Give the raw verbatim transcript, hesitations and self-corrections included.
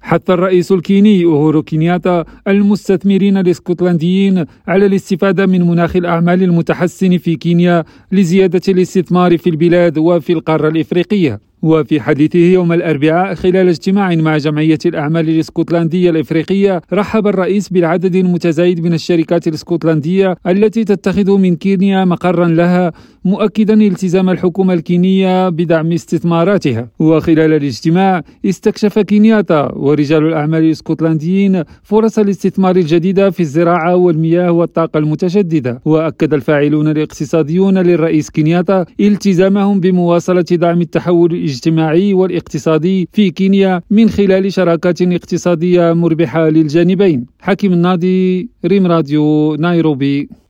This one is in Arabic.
حث الرئيس الكيني أوهورو كينياتا المستثمرين الاسكتلنديين على الاستفادة من مناخ الأعمال المتحسن في كينيا لزيادة الاستثمار في البلاد وفي القارة الإفريقية. وفي حديثه يوم الأربعاء خلال اجتماع مع جمعية الأعمال الاسكتلندية الإفريقية، رحب الرئيس بالعدد المتزايد من الشركات الاسكتلندية التي تتخذ من كينيا مقرا لها، مؤكدا التزام الحكومة الكينية بدعم استثماراتها. وخلال الاجتماع استكشف كينياتا ورجال الأعمال الاسكتلنديين فرص الاستثمار الجديدة في الزراعة والمياه والطاقة المتجددة. وأكد الفاعلون الاقتصاديون للرئيس كينياتا التزامهم بمواصلة دعم التحول الاجتماعي والاقتصادي في كينيا من خلال شراكات اقتصادية مربحة للجانبين. حكيم الناضي، ريم راديو، نيروبي.